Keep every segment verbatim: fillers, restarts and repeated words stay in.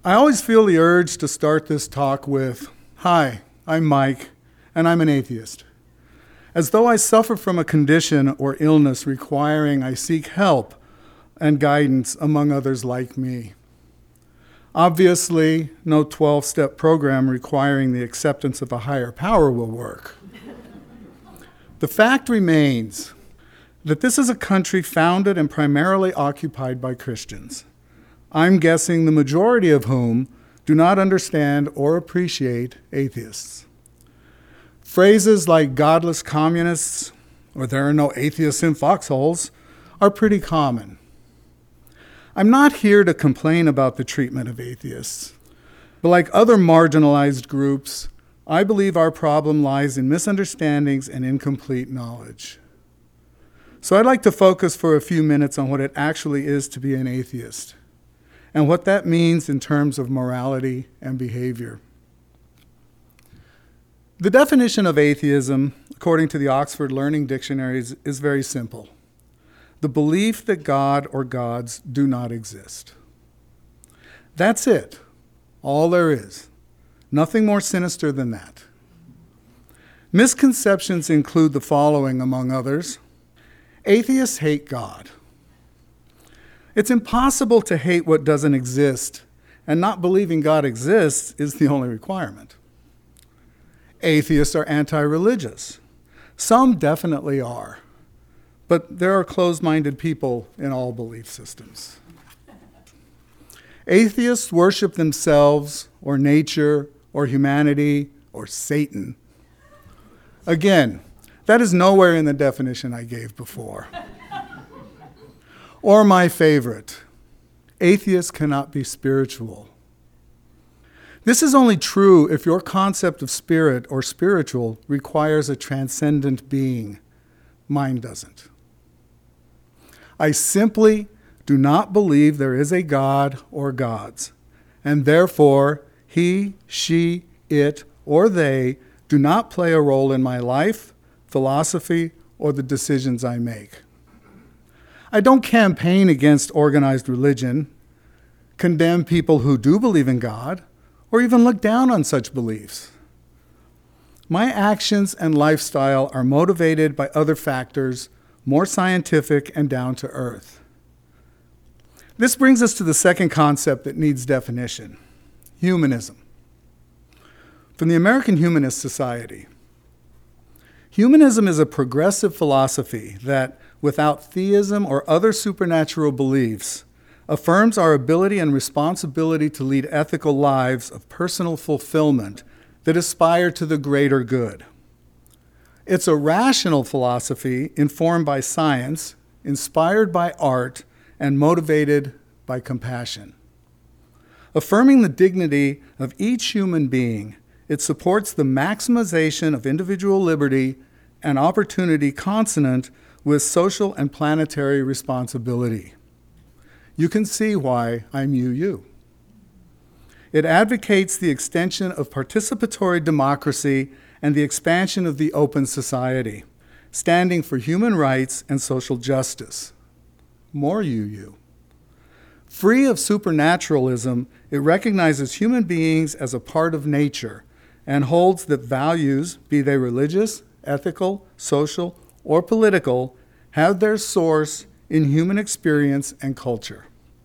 I always feel the urge to start this talk with, "Hi, I'm Mike, and I'm an atheist," as though I suffer from a condition or illness requiring I seek help and guidance among others like me. Obviously, no twelve-step program requiring the acceptance of a higher power will work. The fact remains that this is a country founded and primarily occupied by Christians. I'm guessing the majority of whom do not understand or appreciate atheists. Phrases like godless communists or there are no atheists in foxholes are pretty common. I'm not here to complain about the treatment of atheists, but like other marginalized groups, I believe our problem lies in misunderstandings and incomplete knowledge. So I'd like to focus for a few minutes on what it actually is to be an atheist and what that means in terms of morality and behavior. The definition of atheism, according to the Oxford Learning Dictionary, is, is very simple. The belief that God or gods do not exist. That's it. All there is. Nothing more sinister than that. Misconceptions include the following, among others. Atheists hate God. It's impossible to hate what doesn't exist, and not believing God exists is the only requirement. Atheists are anti-religious. Some definitely are, but there are closed-minded people in all belief systems. Atheists worship themselves, or nature, or humanity, or Satan. Again, that is nowhere in the definition I gave before. Or my favorite, atheists cannot be spiritual. This is only true if your concept of spirit or spiritual requires a transcendent being. Mine doesn't. I simply do not believe there is a God or gods, and therefore he, she, it, or they do not play a role in my life, philosophy, or the decisions I make. I don't campaign against organized religion, condemn people who do believe in God, or even look down on such beliefs. My actions and lifestyle are motivated by other factors, more scientific and down to earth. This brings us to the second concept that needs definition, humanism. From the American Humanist Society. Humanism is a progressive philosophy that, without theism or other supernatural beliefs, affirms our ability and responsibility to lead ethical lives of personal fulfillment that aspire to the greater good. It's a rational philosophy informed by science, inspired by art, and motivated by compassion. Affirming the dignity of each human being, it supports the maximization of individual liberty and opportunity consonant with social and planetary responsibility. You can see why I'm U U. It advocates the extension of participatory democracy and the expansion of the open society, standing for human rights and social justice. More U U. Free of supernaturalism, it recognizes human beings as a part of nature and holds that values, be they religious, ethical, social, or political, have their source in human experience and culture.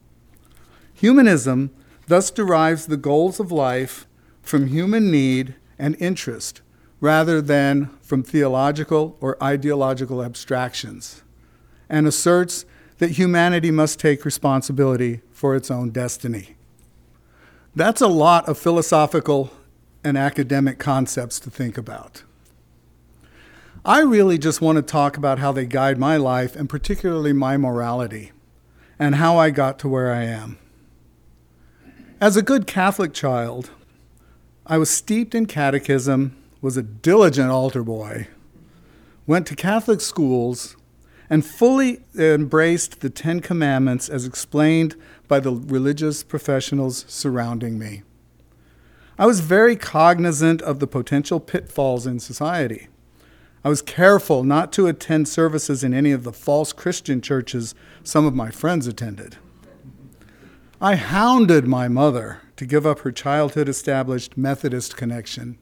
Humanism thus derives the goals of life from human need and interest rather than from theological or ideological abstractions, and asserts that humanity must take responsibility for its own destiny. That's a lot of philosophical and academic concepts to think about. I really just want to talk about how they guide my life, and particularly my morality, and how I got to where I am. As a good Catholic child, I was steeped in catechism, was a diligent altar boy, went to Catholic schools, and fully embraced the Ten Commandments as explained by the religious professionals surrounding me. I was very cognizant of the potential pitfalls in society. I was careful not to attend services in any of the false Christian churches some of my friends attended. I hounded my mother to give up her childhood-established Methodist connection.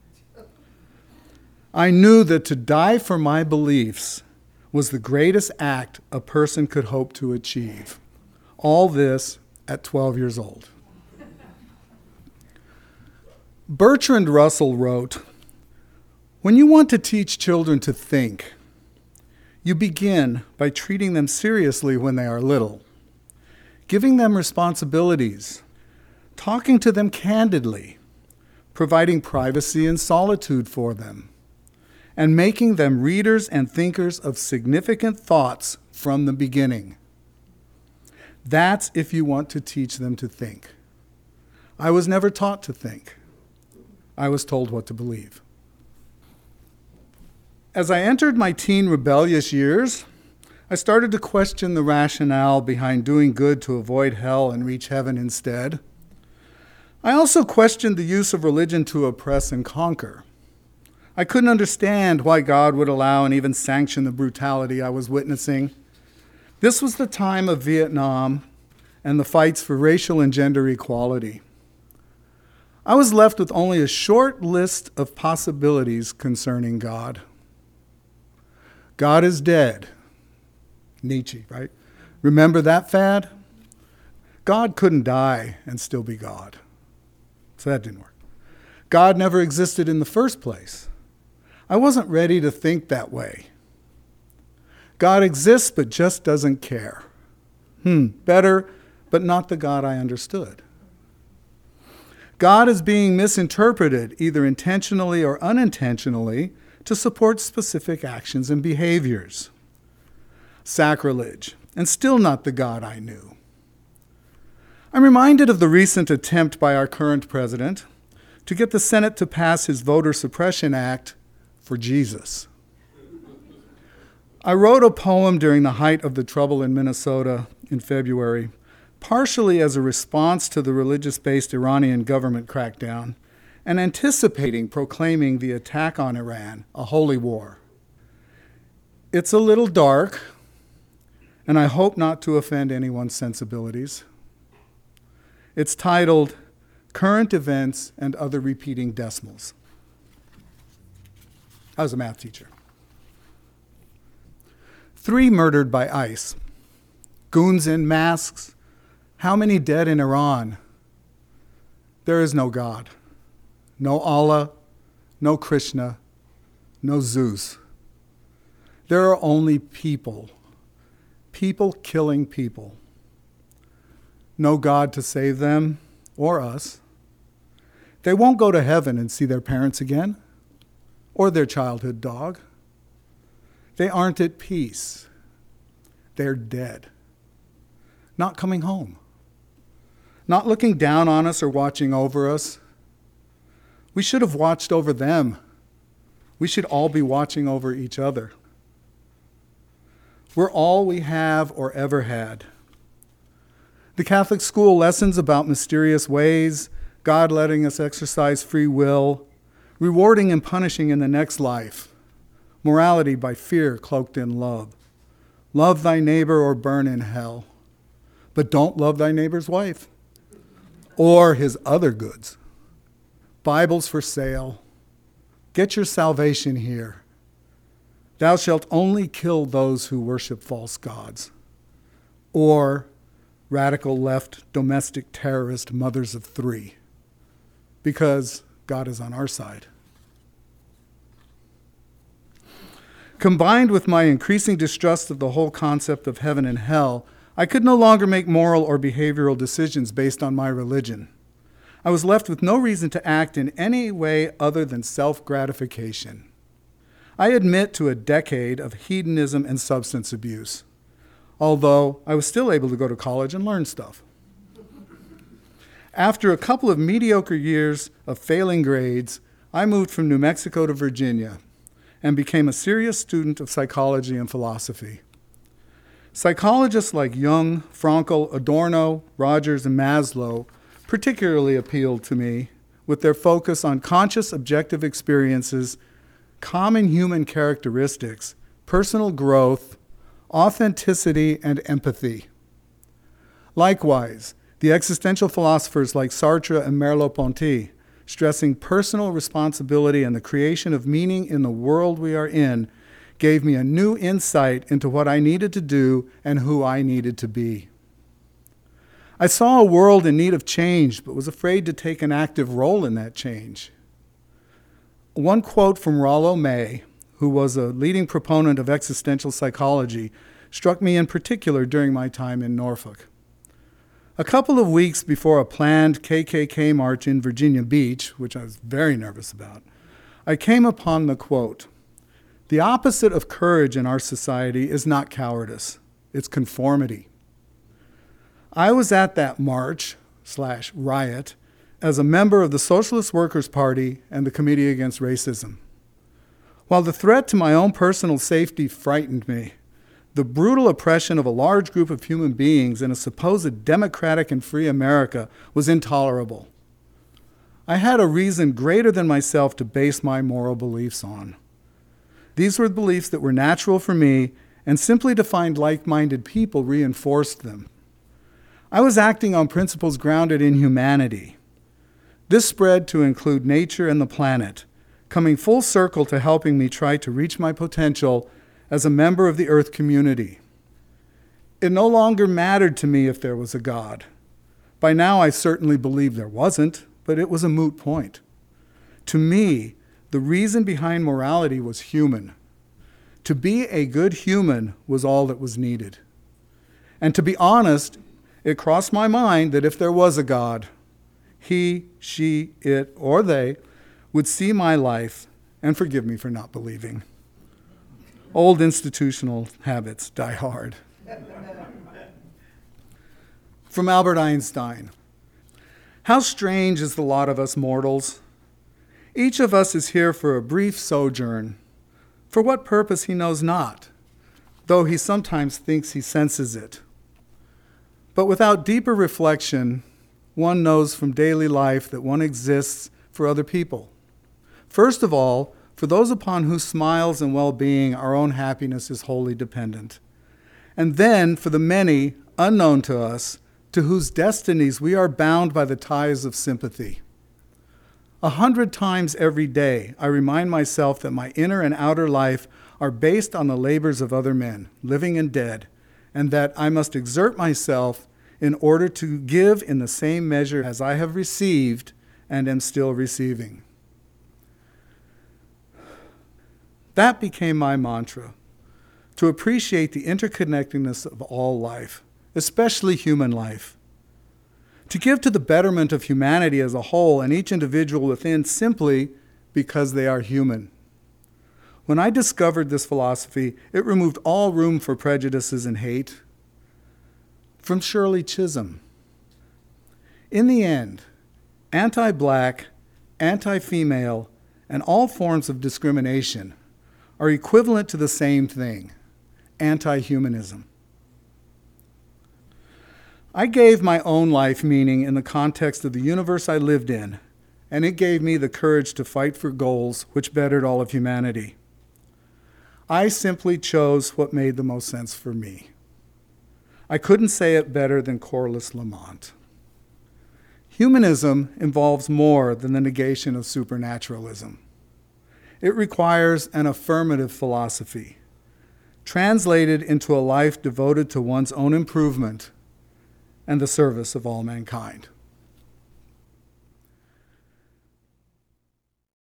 I knew that to die for my beliefs was the greatest act a person could hope to achieve. All this at twelve years old. Bertrand Russell wrote, "When you want to teach children to think, you begin by treating them seriously when they are little, giving them responsibilities, talking to them candidly, providing privacy and solitude for them, and making them readers and thinkers of significant thoughts from the beginning. That's if you want to teach them to think. I was never taught to think. I was told what to believe." As I entered my teen rebellious years, I started to question the rationale behind doing good to avoid hell and reach heaven instead. I also questioned the use of religion to oppress and conquer. I couldn't understand why God would allow and even sanction the brutality I was witnessing. This was the time of Vietnam and the fights for racial and gender equality. I was left with only a short list of possibilities concerning God. God is dead. Nietzsche, right? Remember that fad? God couldn't die and still be God. So that didn't work. God never existed in the first place. I wasn't ready to think that way. God exists but just doesn't care. Hmm, better, but not the God I understood. God is being misinterpreted, either intentionally or unintentionally, to support specific actions and behaviors. Sacrilege, and still not the God I knew. I'm reminded of the recent attempt by our current president to get the Senate to pass his Voter Suppression Act for Jesus. I wrote a poem during the height of the trouble in Minnesota in February, partially as a response to the religious-based Iranian government crackdown and anticipating proclaiming the attack on Iran a holy war. It's a little dark, and I hope not to offend anyone's sensibilities. It's titled, "Current Events and Other Repeating Decimals." I was a math teacher. Three murdered by ICE. Goons in masks. How many dead in Iran? There is no God. No Allah, no Krishna, no Zeus. There are only people. People killing people. No God to save them or us. They won't go to heaven and see their parents again or their childhood dog. They aren't at peace. They're dead. Not coming home. Not looking down on us or watching over us. We should have watched over them. We should all be watching over each other. We're all we have or ever had. The Catholic school lessons about mysterious ways, God letting us exercise free will, rewarding and punishing in the next life, morality by fear cloaked in love. Love thy neighbor or burn in hell. But don't love thy neighbor's wife or his other goods. Bibles for sale. Get your salvation here. Thou shalt only kill those who worship false gods. Or radical left domestic terrorist mothers of three. Because God is on our side. Combined with my increasing distrust of the whole concept of heaven and hell, I could no longer make moral or behavioral decisions based on my religion. I was left with no reason to act in any way other than self-gratification. I admit to a decade of hedonism and substance abuse, although I was still able to go to college and learn stuff. After a couple of mediocre years of failing grades, I moved from New Mexico to Virginia and became a serious student of psychology and philosophy. Psychologists like Jung, Frankl, Adorno, Rogers, and Maslow particularly appealed to me with their focus on conscious objective experiences, common human characteristics, personal growth, authenticity, and empathy. Likewise, The existential philosophers like Sartre and Merleau-Ponty, stressing personal responsibility and the creation of meaning in the world we are in, gave me a new insight into what I needed to do and who I needed to be. I saw a world in need of change, but was afraid to take an active role in that change. One quote from Rollo May, who was a leading proponent of existential psychology, struck me in particular during my time in Norfolk. A couple of weeks before a planned K K K march in Virginia Beach, which I was very nervous about, I came upon the quote, "The opposite of courage in our society is not cowardice, it's conformity." I was at that march slash riot as a member of the Socialist Workers' Party and the Committee Against Racism. While the threat to my own personal safety frightened me, the brutal oppression of a large group of human beings in a supposed democratic and free America was intolerable. I had a reason greater than myself to base my moral beliefs on. These were beliefs that were natural for me, and simply to find like-minded people reinforced them. I was acting on principles grounded in humanity. This spread to include nature and the planet, coming full circle to helping me try to reach my potential as a member of the Earth community. It no longer mattered to me if there was a God. By now I certainly believed there wasn't, but it was a moot point. To me, the reason behind morality was human. To be a good human was all that was needed. And to be honest, it crossed my mind that if there was a God, he, she, it, or they would see my life and forgive me for not believing. Old institutional habits die hard. From Albert Einstein. How strange is the lot of us mortals. Each of us is here for a brief sojourn. For what purpose he knows not, though he sometimes thinks he senses it. But without deeper reflection, one knows from daily life that one exists for other people. First of all, for those upon whose smiles and well-being our own happiness is wholly dependent. And then for the many, unknown to us, to whose destinies we are bound by the ties of sympathy. A hundred times every day, I remind myself that my inner and outer life are based on the labors of other men, living and dead, and that I must exert myself in order to give in the same measure as I have received and am still receiving. That became my mantra, to appreciate the interconnectedness of all life, especially human life. To give to the betterment of humanity as a whole and each individual within simply because they are human. When I discovered this philosophy, it removed all room for prejudices and hate. From Shirley Chisholm. In the end, anti-black, anti-female, and all forms of discrimination are equivalent to the same thing, anti-humanism. I gave my own life meaning in the context of the universe I lived in, and it gave me the courage to fight for goals which bettered all of humanity. I simply chose what made the most sense for me. I couldn't say it better than Corliss Lamont. Humanism involves more than the negation of supernaturalism. It requires an affirmative philosophy, translated into a life devoted to one's own improvement and the service of all mankind.